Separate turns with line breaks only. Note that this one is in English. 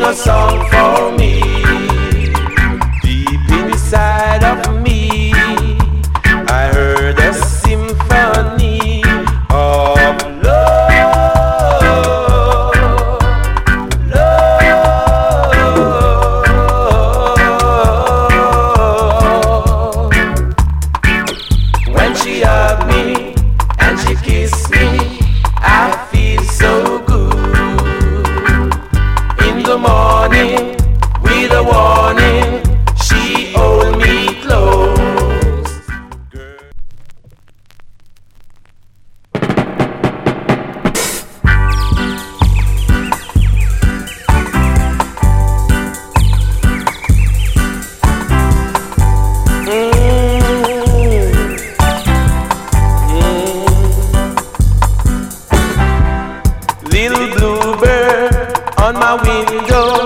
a song for me. Deep inside of me, I heard a symphony of love, love. When she hugged me and she kissed me, I feel so good. In the morning, with a warning, she hold me close. Little bluebird on my window,